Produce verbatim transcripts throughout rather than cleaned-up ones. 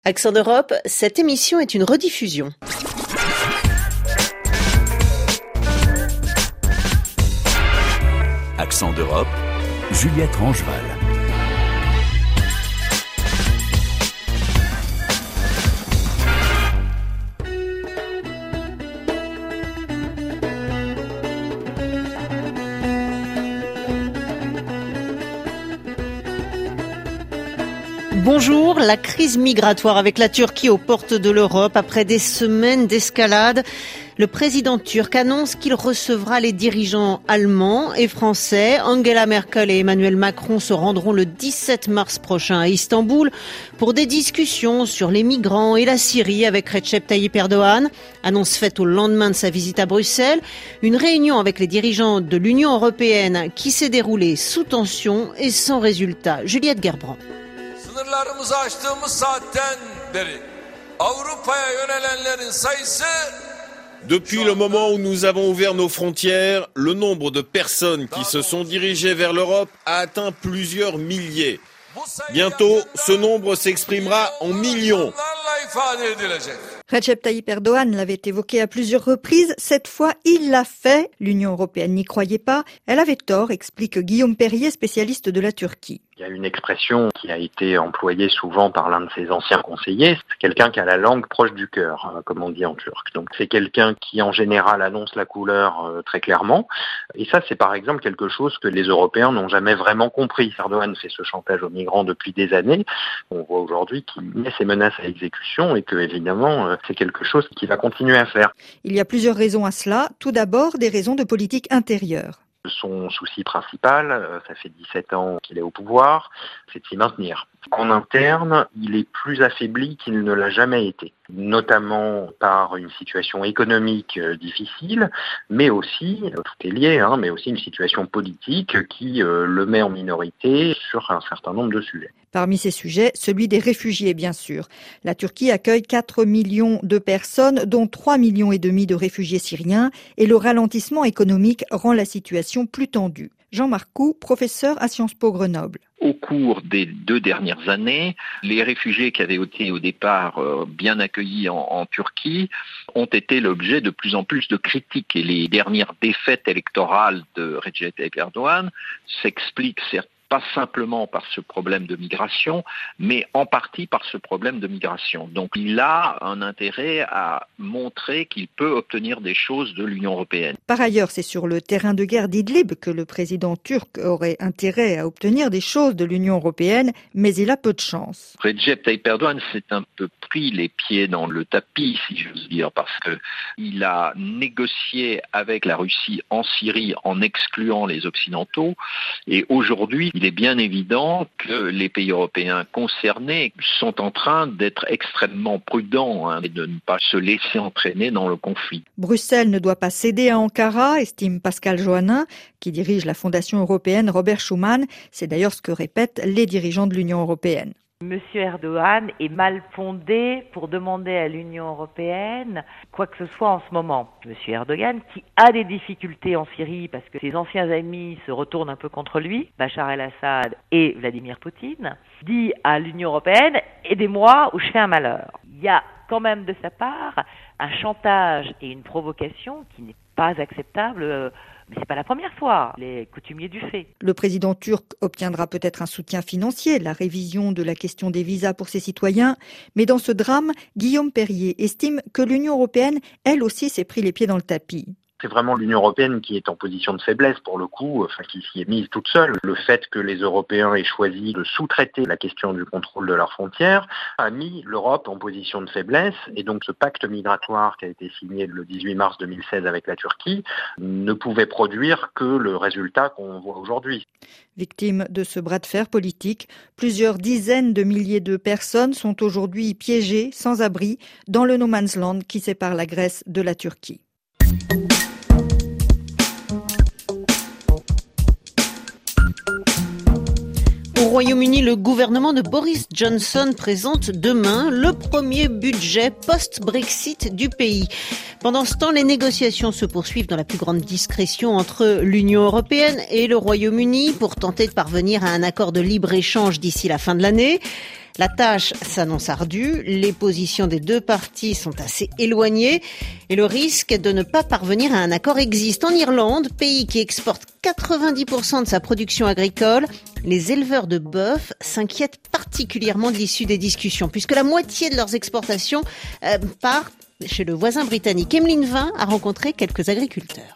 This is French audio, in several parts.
Accent d'Europe, cette émission est une rediffusion. Accent d'Europe, Juliette Rangeval. Bonjour, la crise migratoire avec la Turquie aux portes de l'Europe. Après des semaines d'escalade, le président turc annonce qu'il recevra les dirigeants allemands et français. Angela Merkel et Emmanuel Macron se rendront le dix-sept mars prochain à Istanbul pour des discussions sur les migrants et la Syrie avec Recep Tayyip Erdogan. Annonce faite au lendemain de sa visite à Bruxelles. Une réunion avec les dirigeants de l'Union européenne qui s'est déroulée sous tension et sans résultat. Juliette Gerbrand. Sınırlarımızı açtığımız saatten beri Avrupa'ya yönelenlerin sayısı Depuis le moment où nous avons ouvert nos frontières, le nombre de personnes qui se sont dirigées vers l'Europe a atteint plusieurs milliers. Bientôt, ce nombre s'exprimera en millions. Recep Tayyip Erdogan l'avait évoqué à plusieurs reprises. Cette fois, il l'a fait. L'Union européenne n'y croyait pas. Elle avait tort, explique Guillaume Perrier, spécialiste de la Turquie. Il y a une expression qui a été employée souvent par l'un de ses anciens conseillers. C'est quelqu'un qui a la langue proche du cœur, comme on dit en turc. Donc c'est quelqu'un qui en général annonce la couleur euh, très clairement. Et ça, c'est par exemple quelque chose que les Européens n'ont jamais vraiment compris. Erdogan fait ce chantage aux migrants depuis des années. On voit aujourd'hui qu'il met ses menaces à exécution et que évidemment euh, c'est quelque chose qu'il va continuer à faire. Il y a plusieurs raisons à cela. Tout d'abord, des raisons de politique intérieure. Son souci principal, ça fait dix-sept ans qu'il est au pouvoir, c'est de s'y maintenir. En interne, il est plus affaibli qu'il ne l'a jamais été, notamment par une situation économique difficile, mais aussi, tout est lié, hein, mais aussi une situation politique qui euh, le met en minorité sur un certain nombre de sujets. Parmi ces sujets, celui des réfugiés, bien sûr. La Turquie accueille quatre millions de personnes, dont trois millions et demi de réfugiés syriens, et le ralentissement économique rend la situation plus tendue. Jean-Marc Coux, professeur à Sciences Po Grenoble. Au cours des deux dernières années, les réfugiés qui avaient été au départ euh, bien accueillis en, en Turquie ont été l'objet de plus en plus de critiques. Et les dernières défaites électorales de Recep Tayyip Erdogan s'expliquent certes pas simplement par ce problème de migration, mais en partie par ce problème de migration. Donc il a un intérêt à montrer qu'il peut obtenir des choses de l'Union européenne. Par ailleurs, c'est sur le terrain de guerre d'Idlib que le président turc aurait intérêt à obtenir des choses de l'Union européenne, mais il a peu de chance. Recep Tayyip Erdogan s'est un peu pris les pieds dans le tapis, si j'ose dire, parce que il a négocié avec la Russie en Syrie en excluant les Occidentaux, et aujourd'hui, il est bien évident que les pays européens concernés sont en train d'être extrêmement prudents hein, et de ne pas se laisser entraîner dans le conflit. Bruxelles ne doit pas céder à Ankara, estime Pascal Joannin, qui dirige la Fondation européenne Robert Schuman. C'est d'ailleurs ce que répètent les dirigeants de l'Union européenne. Monsieur Erdogan est mal fondé pour demander à l'Union européenne quoi que ce soit en ce moment. Monsieur Erdogan, qui a des difficultés en Syrie parce que ses anciens amis se retournent un peu contre lui, Bachar el-Assad et Vladimir Poutine, dit à l'Union européenne « aidez-moi ou je fais un malheur ». Il y a quand même de sa part un chantage et une provocation qui n'est pas acceptable. Mais c'est pas la première fois, les coutumiers du fait. Le président turc obtiendra peut-être un soutien financier, la révision de la question des visas pour ses citoyens. Mais dans ce drame, Guillaume Perrier estime que l'Union européenne, elle aussi, s'est pris les pieds dans le tapis. C'est vraiment l'Union européenne qui est en position de faiblesse pour le coup, enfin qui s'y est mise toute seule. Le fait que les Européens aient choisi de sous-traiter la question du contrôle de leurs frontières a mis l'Europe en position de faiblesse et donc ce pacte migratoire qui a été signé le dix-huit mars deux mille seize avec la Turquie ne pouvait produire que le résultat qu'on voit aujourd'hui. Victimes de ce bras de fer politique, plusieurs dizaines de milliers de personnes sont aujourd'hui piégées, sans abri, dans le no man's land qui sépare la Grèce de la Turquie. Au Royaume-Uni, le gouvernement de Boris Johnson présente demain le premier budget post-Brexit du pays. Pendant ce temps, les négociations se poursuivent dans la plus grande discrétion entre l'Union européenne et le Royaume-Uni pour tenter de parvenir à un accord de libre-échange d'ici la fin de l'année. La tâche s'annonce ardue, les positions des deux parties sont assez éloignées et le risque de ne pas parvenir à un accord existe. En Irlande, pays qui exporte quatre-vingt-dix pour cent de sa production agricole, les éleveurs de bœuf s'inquiètent particulièrement de l'issue des discussions puisque la moitié de leurs exportations euh, part chez le voisin britannique. Emeline Vin a rencontré quelques agriculteurs.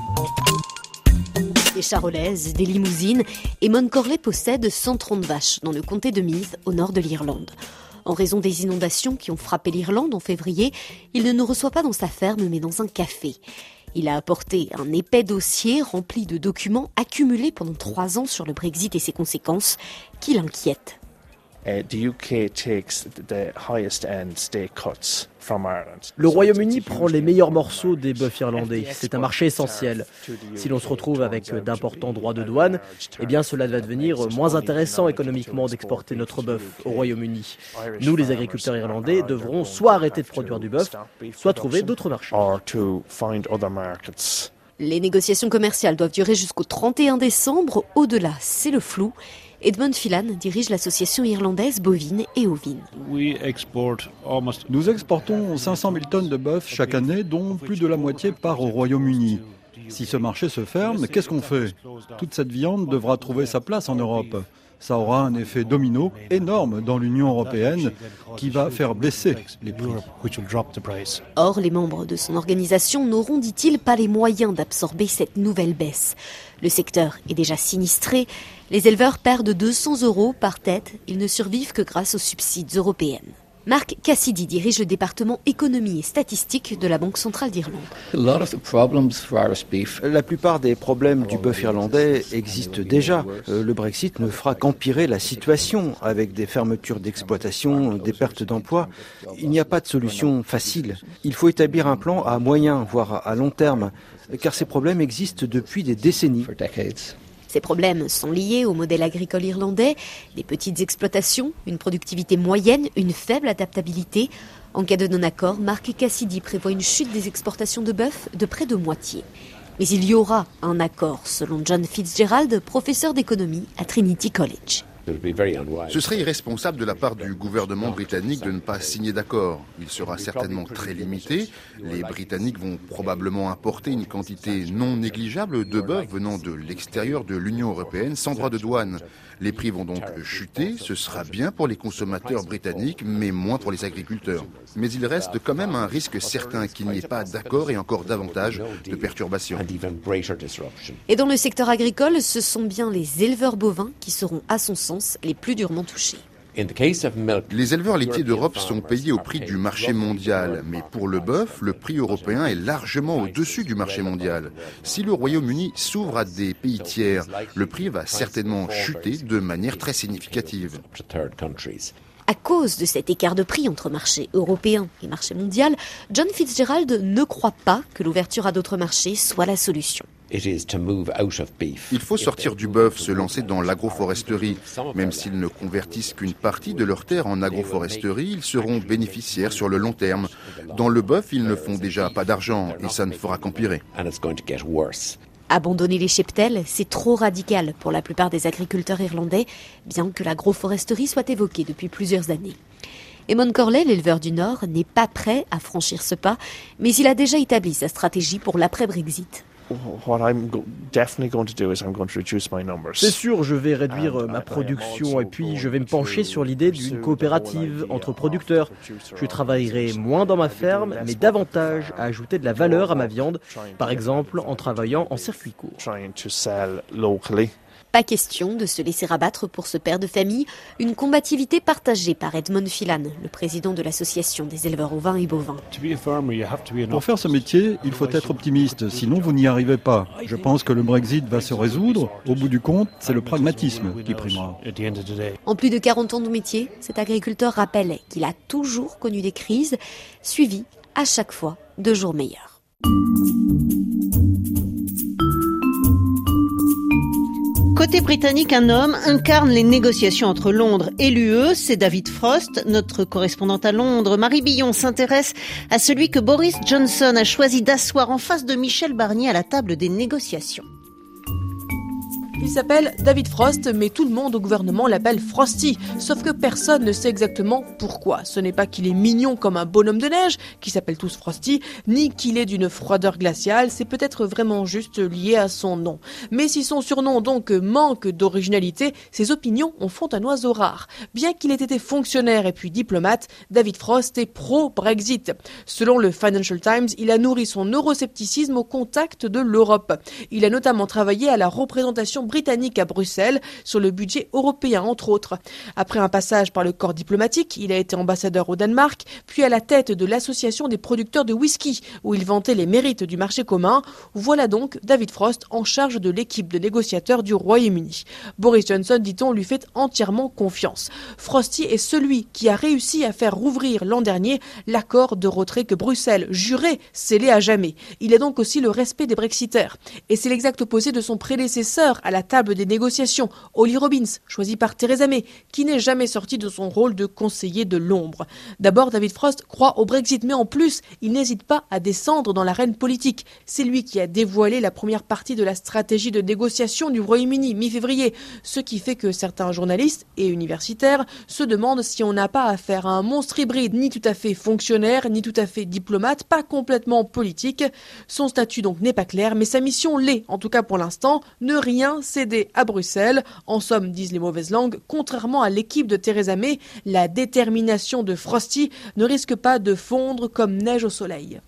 Des charolaises, des limousines, et Mon Corley possède cent trente vaches dans le comté de Meath, au nord de l'Irlande. En raison des inondations qui ont frappé l'Irlande en février, il ne nous reçoit pas dans sa ferme mais dans un café. Il a apporté un épais dossier rempli de documents accumulés pendant trois ans sur le Brexit et ses conséquences qui l'inquiètent. Le Royaume-Uni prend les meilleurs morceaux des bœufs irlandais. C'est un marché essentiel. Si l'on se retrouve avec d'importants droits de douane, eh bien cela va devenir moins intéressant économiquement d'exporter notre bœuf au Royaume-Uni. Nous, les agriculteurs irlandais, devrons soit arrêter de produire du bœuf, soit trouver d'autres marchés. Les négociations commerciales doivent durer jusqu'au trente et un décembre. Au-delà, c'est le flou. Edmund Phelan dirige l'association irlandaise bovine et ovine. Nous exportons cinq cent mille tonnes de bœuf chaque année, dont plus de la moitié part au Royaume-Uni. Si ce marché se ferme, qu'est-ce qu'on fait ? Toute cette viande devra trouver sa place en Europe. Ça aura un effet domino énorme dans l'Union européenne qui va faire baisser les prix. Or, les membres de son organisation n'auront, dit-il, pas les moyens d'absorber cette nouvelle baisse. Le secteur est déjà sinistré. Les éleveurs perdent deux cents euros par tête. Ils ne survivent que grâce aux subsides européens. Mark Cassidy dirige le département économie et statistique de la Banque centrale d'Irlande. La plupart des problèmes du bœuf irlandais existent déjà. Le Brexit ne fera qu'empirer la situation avec des fermetures d'exploitation, des pertes d'emplois. Il n'y a pas de solution facile. Il faut établir un plan à moyen, voire à long terme, car ces problèmes existent depuis des décennies. Ces problèmes sont liés au modèle agricole irlandais, des petites exploitations, une productivité moyenne, une faible adaptabilité. En cas de non-accord, Mark Cassidy prévoit une chute des exportations de bœuf de près de moitié. Mais il y aura un accord, selon John Fitzgerald, professeur d'économie à Trinity College. Ce serait irresponsable de la part du gouvernement britannique de ne pas signer d'accord. Il sera certainement très limité. Les Britanniques vont probablement importer une quantité non négligeable de bœuf venant de l'extérieur de l'Union européenne sans droit de douane. Les prix vont donc chuter. Ce sera bien pour les consommateurs britanniques, mais moins pour les agriculteurs. Mais il reste quand même un risque certain qu'il n'y ait pas d'accord et encore davantage de perturbations. Et dans le secteur agricole, ce sont bien les éleveurs bovins qui seront, à son sens, les plus durement touchés. Les éleveurs laitiers d'Europe sont payés au prix du marché mondial, mais pour le bœuf, le prix européen est largement au-dessus du marché mondial. Si le Royaume-Uni s'ouvre à des pays tiers, le prix va certainement chuter de manière très significative. À cause de cet écart de prix entre marché européen et marché mondial, John Fitzgerald ne croit pas que l'ouverture à d'autres marchés soit la solution. Il faut sortir du bœuf, se lancer dans l'agroforesterie. Même s'ils ne convertissent qu'une partie de leurs terres en agroforesterie, ils seront bénéficiaires sur le long terme. Dans le bœuf, ils ne font déjà pas d'argent et ça ne fera qu'empirer. Abandonner les cheptels, c'est trop radical pour la plupart des agriculteurs irlandais, bien que l'agroforesterie soit évoquée depuis plusieurs années. Mon Corley, l'éleveur du Nord, n'est pas prêt à franchir ce pas, mais il a déjà établi sa stratégie pour l'après-Brexit. C'est sûr, je vais réduire ma production et puis je vais me pencher sur l'idée d'une coopérative entre producteurs. Je travaillerai moins dans ma ferme, mais davantage à ajouter de la valeur à ma viande, par exemple en travaillant en circuit court. Pas question de se laisser rabattre pour ce père de famille, une combativité partagée par Edmund Phelan, le président de l'association des éleveurs ovins et bovins. Pour faire ce métier, il faut être optimiste, sinon vous n'y arrivez pas. Je pense que le Brexit va se résoudre. Au bout du compte, c'est le pragmatisme qui primera. En plus de quarante ans de métier, cet agriculteur rappelle qu'il a toujours connu des crises, suivies à chaque fois de jours meilleurs. Côté britannique, un homme incarne les négociations entre Londres et l'U E, c'est David Frost. Notre correspondante à Londres, Marie Billon, s'intéresse à celui que Boris Johnson a choisi d'asseoir en face de Michel Barnier à la table des négociations. Il s'appelle David Frost, mais tout le monde au gouvernement l'appelle Frosty. Sauf que personne ne sait exactement pourquoi. Ce n'est pas qu'il est mignon comme un bonhomme de neige, qui s'appelle tous Frosty, ni qu'il est d'une froideur glaciale, c'est peut-être vraiment juste lié à son nom. Mais si son surnom donc manque d'originalité, ses opinions en font un oiseau rare. Bien qu'il ait été fonctionnaire et puis diplomate, David Frost est pro-Brexit. Selon le Financial Times, il a nourri son euroscepticisme au contact de l'Europe. Il a notamment travaillé à la représentation britannique à Bruxelles sur le budget européen entre autres. Après un passage par le corps diplomatique, il a été ambassadeur au Danemark, puis à la tête de l'association des producteurs de whisky où il vantait les mérites du marché commun. Voilà donc David Frost en charge de l'équipe de négociateurs du Royaume-Uni. Boris Johnson, dit-on, lui fait entièrement confiance. Frosty est celui qui a réussi à faire rouvrir l'an dernier l'accord de retrait que Bruxelles jurait sceller à jamais. Il a donc aussi le respect des Brexiteurs. Et c'est l'exact opposé de son prédécesseur à la table des négociations, Ollie Robbins, choisi par Theresa May, qui n'est jamais sorti de son rôle de conseiller de l'ombre. D'abord, David Frost croit au Brexit, mais en plus, il n'hésite pas à descendre dans l'arène politique. C'est lui qui a dévoilé la première partie de la stratégie de négociation du Royaume-Uni mi-février, ce qui fait que certains journalistes et universitaires se demandent si on n'a pas affaire à un monstre hybride, ni tout à fait fonctionnaire, ni tout à fait diplomate, pas complètement politique. Son statut donc n'est pas clair, mais sa mission l'est, en tout cas pour l'instant, ne rien céder à Bruxelles. En somme, disent les mauvaises langues, contrairement à l'équipe de Theresa May, la détermination de Frosty ne risque pas de fondre comme neige au soleil.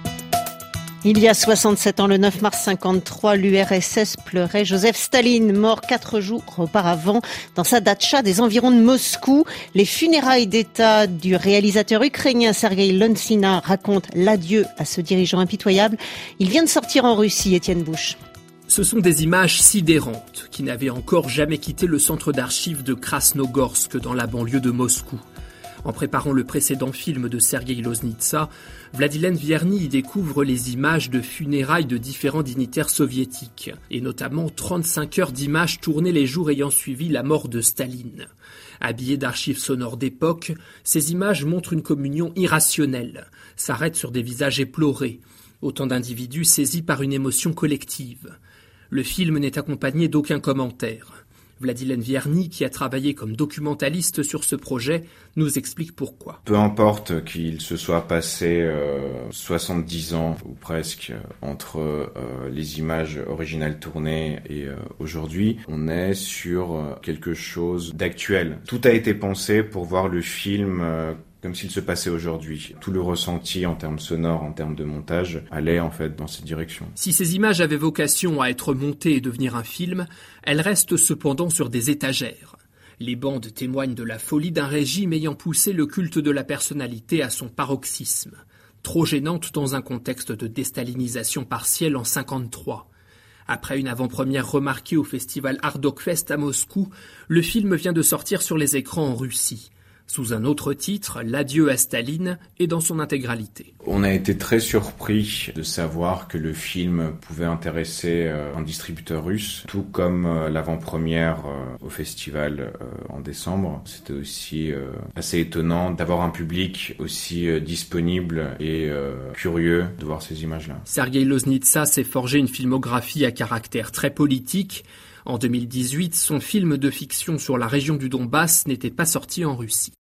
Il y a soixante-sept ans, le neuf mars cinquante-trois, l'U R S S pleurait Joseph Staline, mort quatre jours auparavant dans sa datcha des environs de Moscou. Les funérailles d'État du réalisateur ukrainien Sergueï Lontsina racontent l'adieu à ce dirigeant impitoyable. Il vient de sortir en Russie, Étienne Bouche. Ce sont des images sidérantes qui n'avaient encore jamais quitté le centre d'archives de Krasnogorsk dans la banlieue de Moscou. En préparant le précédent film de Sergueï Loznitsa, Vladilène Vierny y découvre les images de funérailles de différents dignitaires soviétiques, et notamment trente-cinq heures d'images tournées les jours ayant suivi la mort de Staline. Habillées d'archives sonores d'époque, ces images montrent une communion irrationnelle, s'arrêtent sur des visages éplorés, autant d'individus saisis par une émotion collective. Le film n'est accompagné d'aucun commentaire. Vladilène Vierny, qui a travaillé comme documentaliste sur ce projet, nous explique pourquoi. Peu importe qu'il se soit passé euh, soixante-dix ans ou presque entre euh, les images originales tournées et euh, aujourd'hui, on est sur euh, quelque chose d'actuel. Tout a été pensé pour voir le film euh, comme s'il se passait aujourd'hui. Tout le ressenti en termes sonores, en termes de montage, allait en fait dans cette direction. Si ces images avaient vocation à être montées et devenir un film, elles restent cependant sur des étagères. Les bandes témoignent de la folie d'un régime ayant poussé le culte de la personnalité à son paroxysme. Trop gênante dans un contexte de déstalinisation partielle en cinquante-trois. Après une avant-première remarquée au festival Ardokfest à Moscou, le film vient de sortir sur les écrans en Russie. Sous un autre titre, L'adieu à Staline, est dans son intégralité. On a été très surpris de savoir que le film pouvait intéresser euh, un distributeur russe, tout comme euh, l'avant-première euh, au festival euh, en décembre. C'était aussi euh, assez étonnant d'avoir un public aussi euh, disponible et euh, curieux de voir ces images-là. Sergueï Loznitsa s'est forgé une filmographie à caractère très politique. En deux mille dix-huit, son film de fiction sur la région du Donbass n'était pas sorti en Russie.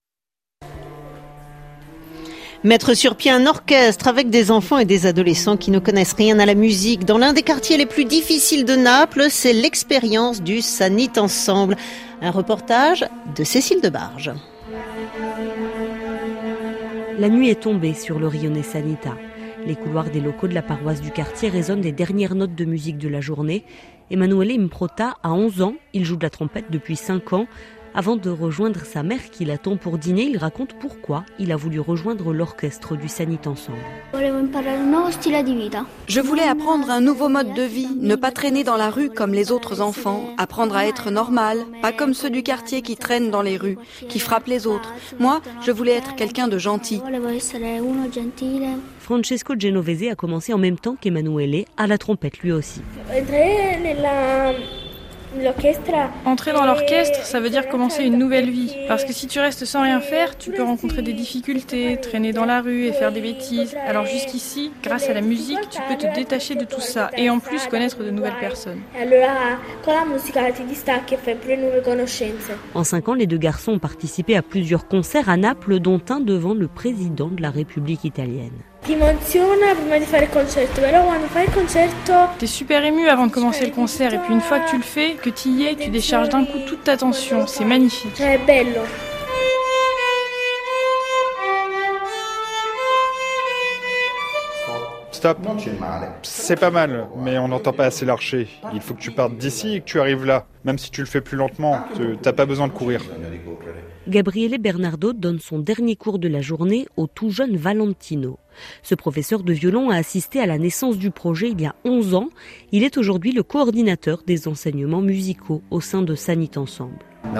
Mettre sur pied un orchestre avec des enfants et des adolescents qui ne connaissent rien à la musique dans l'un des quartiers les plus difficiles de Naples, c'est l'expérience du Sanit Ensemble. Un reportage de Cécile Debarge. La nuit est tombée sur le Rione Sanita. Les couloirs des locaux de la paroisse du quartier résonnent des dernières notes de musique de la journée. Emanuele Improta a onze ans, il joue de la trompette depuis cinq ans. Avant de rejoindre sa mère qui l'attend pour dîner, il raconte pourquoi il a voulu rejoindre l'orchestre du Sanit Ensemble. Je voulais apprendre un nouveau mode de vie, ne pas traîner dans la rue comme les autres enfants, apprendre à être normal, pas comme ceux du quartier qui traînent dans les rues, qui frappent les autres. Moi, je voulais être quelqu'un de gentil. Francesco Genovese a commencé en même temps qu'Emanuele à la trompette lui aussi. Entrer dans l'orchestre, ça veut dire commencer une nouvelle vie. Parce que si tu restes sans rien faire, tu peux rencontrer des difficultés, traîner dans la rue et faire des bêtises. Alors jusqu'ici, grâce à la musique, tu peux te détacher de tout ça et en plus connaître de nouvelles personnes. En cinq ans, les deux garçons ont participé à plusieurs concerts à Naples, dont un devant le président de la République italienne. T'es super ému avant de commencer le concert et puis une fois que tu le fais, que tu y es, tu décharges d'un coup toute ta tension. C'est magnifique. Stop. C'est pas mal, mais on n'entend pas assez l'archer. Il faut que tu partes d'ici et que tu arrives là. Même si tu le fais plus lentement, t'as pas besoin de courir. Gabriele Bernardo donne son dernier cours de la journée au tout jeune Valentino. Ce professeur de violon a assisté à la naissance du projet il y a onze ans. Il est aujourd'hui le coordinateur des enseignements musicaux au sein de Sanit Ensemble.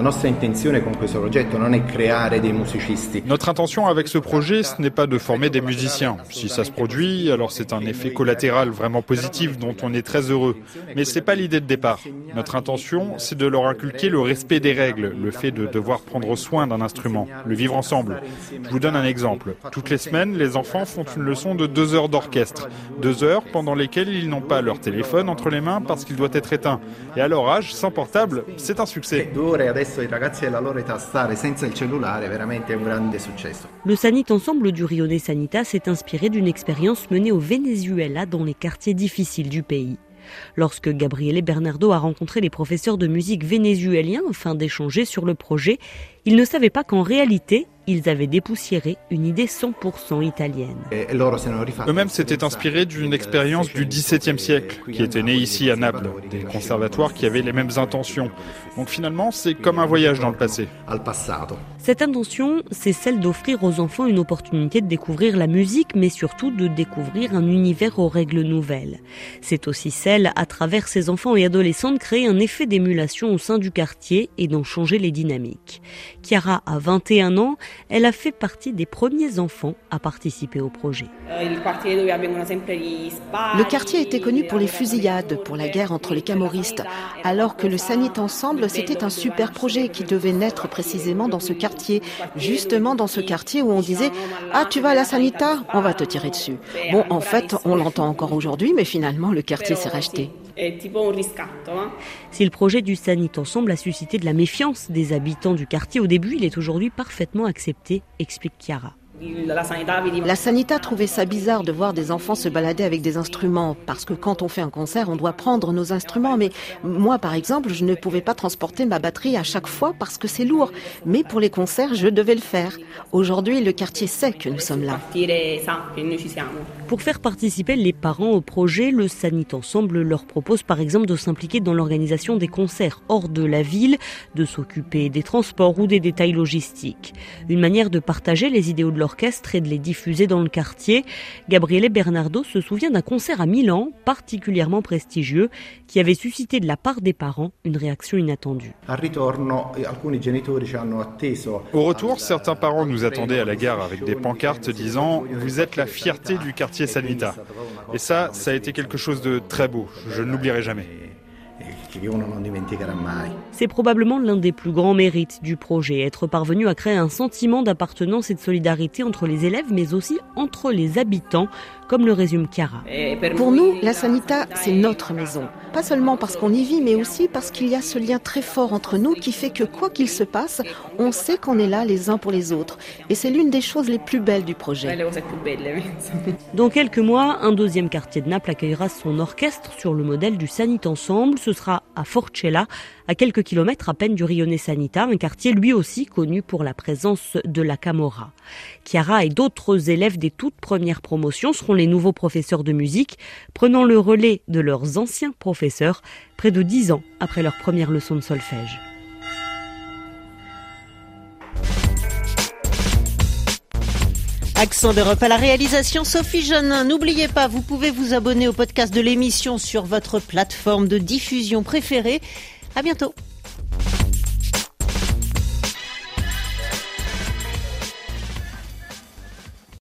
Notre intention avec ce projet, ce n'est pas de former des musiciens. Si ça se produit, alors c'est un effet collatéral vraiment positif dont on est très heureux. Mais c'est pas l'idée de départ. Notre intention, c'est de leur inculquer le respect des règles, le fait de devoir prendre soin d'un instrument, le vivre ensemble. Je vous donne un exemple. Toutes les semaines, les enfants font une leçon de deux heures d'orchestre. Deux heures pendant lesquelles ils n'ont pas leur téléphone entre les mains parce qu'il doit être éteint. Et à leur âge, sans portable, c'est un succès. Le Sanit Ensemble du Rione Sanita s'est inspiré d'une expérience menée au Venezuela dans les quartiers difficiles du pays. Lorsque Gabriele Bernardo a rencontré les professeurs de musique vénézuéliens afin d'échanger sur le projet, il ne savait pas qu'en réalité, ils avaient dépoussiéré une idée cent pour cent italienne. Eux-mêmes s'étaient inspirés d'une expérience du dix-septième siècle, qui était née ici à Naples, des conservatoires qui avaient les mêmes intentions. Donc finalement, c'est comme un voyage dans le passé. Cette intention, c'est celle d'offrir aux enfants une opportunité de découvrir la musique, mais surtout de découvrir un univers aux règles nouvelles. C'est aussi celle, à travers ces enfants et adolescents, de créer un effet d'émulation au sein du quartier et d'en changer les dynamiques. Chiara a vingt et un ans, elle a fait partie des premiers enfants à participer au projet. Le quartier était connu pour les fusillades, pour la guerre entre les camoristes, alors que le Sanit Ensemble, c'était un super projet qui devait naître précisément dans ce quartier, justement dans ce quartier où on disait « Ah, tu vas à la Sanita, on va te tirer dessus ». Bon, en fait, on l'entend encore aujourd'hui, mais finalement, le quartier s'est racheté. Si le projet du Sanit Ensemble a suscité de la méfiance des habitants du quartier au début, il est aujourd'hui parfaitement accepté, explique Chiara. La Sanita trouvait ça bizarre de voir des enfants se balader avec des instruments, parce que quand on fait un concert, on doit prendre nos instruments. Mais moi, par exemple, je ne pouvais pas transporter ma batterie à chaque fois parce que c'est lourd. Mais pour les concerts, je devais le faire. Aujourd'hui, le quartier sait que nous sommes là. Pour faire participer les parents au projet, le Sanit Ensemble leur propose par exemple de s'impliquer dans l'organisation des concerts hors de la ville, de s'occuper des transports ou des détails logistiques. Une manière de partager les idéaux de leur orchestre et de les diffuser dans le quartier. Gabriele Bernardo se souvient d'un concert à Milan, particulièrement prestigieux, qui avait suscité de la part des parents une réaction inattendue. Au retour, certains parents nous attendaient à la gare avec des pancartes disant « Vous êtes la fierté du quartier Sanita ». Et ça, ça a été quelque chose de très beau. Je ne l'oublierai jamais. C'est probablement l'un des plus grands mérites du projet, être parvenu à créer un sentiment d'appartenance et de solidarité entre les élèves, mais aussi entre les habitants, comme le résume Chiara. Pour nous, la Sanita, c'est notre maison. Pas seulement parce qu'on y vit, mais aussi parce qu'il y a ce lien très fort entre nous qui fait que quoi qu'il se passe, on sait qu'on est là les uns pour les autres. Et c'est l'une des choses les plus belles du projet. Dans quelques mois, un deuxième quartier de Naples accueillera son orchestre sur le modèle du Sanit Ensemble. Ce sera à Forcella, à quelques kilomètres à peine du Rione Sanita, un quartier lui aussi connu pour la présence de la Camorra. Chiara et d'autres élèves des toutes premières promotions seront les nouveaux professeurs de musique, prenant le relais de leurs anciens professeurs, près de dix ans après leur première leçon de solfège. Accent d'Europe à la réalisation, Sophie Jeannin. N'oubliez pas, vous pouvez vous abonner au podcast de l'émission sur votre plateforme de diffusion préférée. À bientôt.